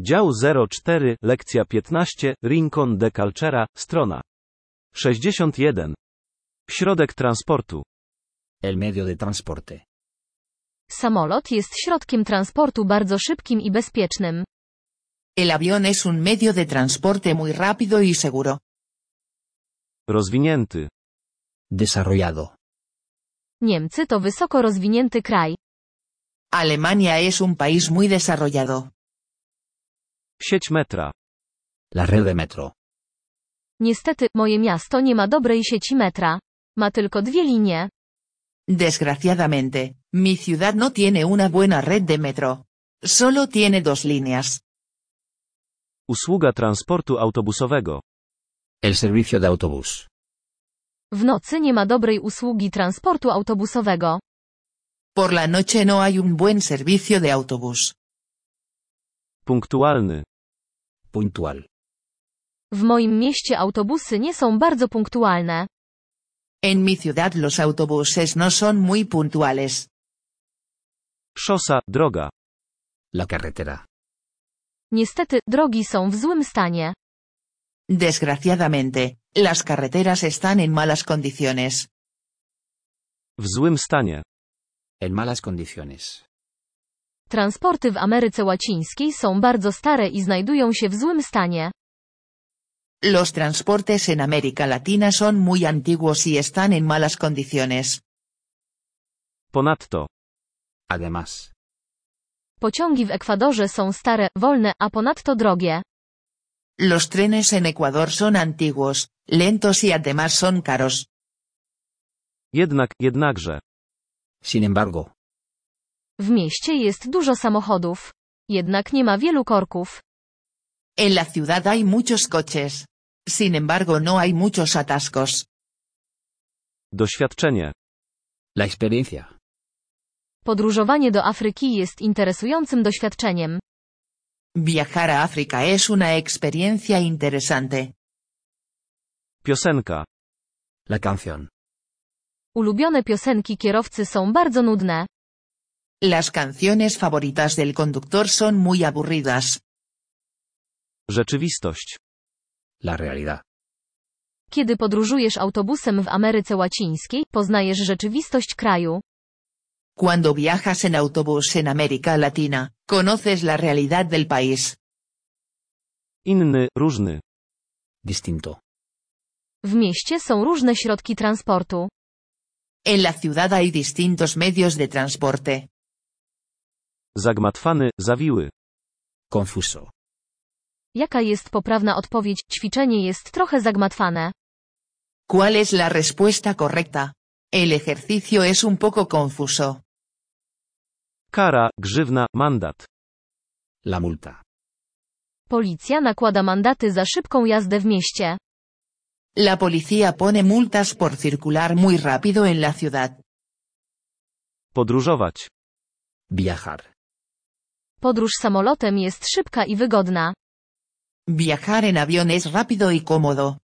Dział 04, lekcja 15, Rincon de Calchera, strona 61. Środek transportu. El medio de transporte. Samolot jest środkiem transportu bardzo szybkim i bezpiecznym. El avión es un medio de transporte muy rápido y seguro. Rozwinięty. Desarrollado. Niemcy to wysoko rozwinięty kraj. Alemania es un país muy desarrollado. Sieć metra. La red de metro. Niestety, moje miasto nie ma dobrej sieci metra. Ma tylko 2 linie. Desgraciadamente, mi ciudad no tiene una buena red de metro. Solo tiene 2 líneas. Usługa transportu autobusowego. El servicio de autobús. W nocy nie ma dobrej usługi transportu autobusowego. Por la noche no hay un buen servicio de autobús. Punktualny. Puntual. W moim mieście autobusy nie są bardzo punktualne. En mi ciudad los autobuses no son muy puntuales. Szosa, droga. La carretera. Niestety, drogi są w złym stanie. Desgraciadamente, las carreteras están en malas condiciones. W złym stanie. En malas condiciones. Transporty w Ameryce Łacińskiej są bardzo stare i znajdują się w złym stanie. Los transportes en América Latina son muy antiguos y están en malas condiciones. Ponadto. Además. Pociągi w Ekwadorze są stare, wolne, a ponadto drogie. Los trenes en Ecuador son antiguos, lentos y además son caros. Jednakże. Sin embargo. W mieście jest dużo samochodów. Jednak nie ma wielu korków. En la ciudad hay muchos coches. Sin embargo no hay muchos atascos. Doświadczenie. La experiencia. Podróżowanie do Afryki jest interesującym doświadczeniem. Viajar a África es una experiencia interesante. Piosenka. La canción. Ulubione piosenki kierowcy są bardzo nudne. Las canciones favoritas del conductor son muy aburridas. Rzeczywistość. La realidad. Kiedy podróżujesz autobusem w Ameryce Łacińskiej, poznajesz rzeczywistość kraju. Cuando viajas en autobús en América Latina, conoces la realidad del país. Inny, różny. Distinto. W mieście są różne środki transportu. En la ciudad hay distintos medios de transporte. Zagmatwany, zawiły. Confuso. Jaka jest poprawna odpowiedź? Ćwiczenie jest trochę zagmatwane. ¿Cuál es la respuesta correcta? El ejercicio es un poco confuso. Kara, grzywna, mandat. La multa. Policja nakłada mandaty za szybką jazdę w mieście. La policía pone multas por circular muy rápido en la ciudad. Podróżować. Viajar. Podróż samolotem jest szybka i wygodna. Viajar en avión es rápido y cómodo.